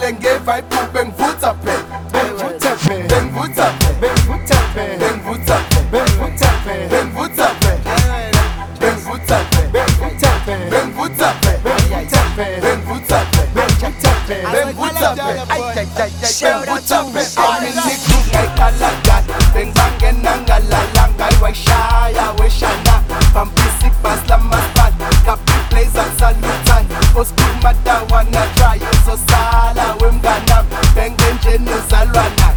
ngivele ngevibe bengivutha phela bengivutha phela bengivutha phela bengivutha phela bengivutha phela bengivutha phela bengivutha phela bengivutha phela bengivutha phela bengivutha phela bengivutha phela bengivutha phela Shout out to Aminiku ngayikalaga bengibangena ngalalanga iwayishaya weshana Pampisi basla masbad Kapi blazer salutan Osku madawana try Uzosala wemganam Bengenje nozalwana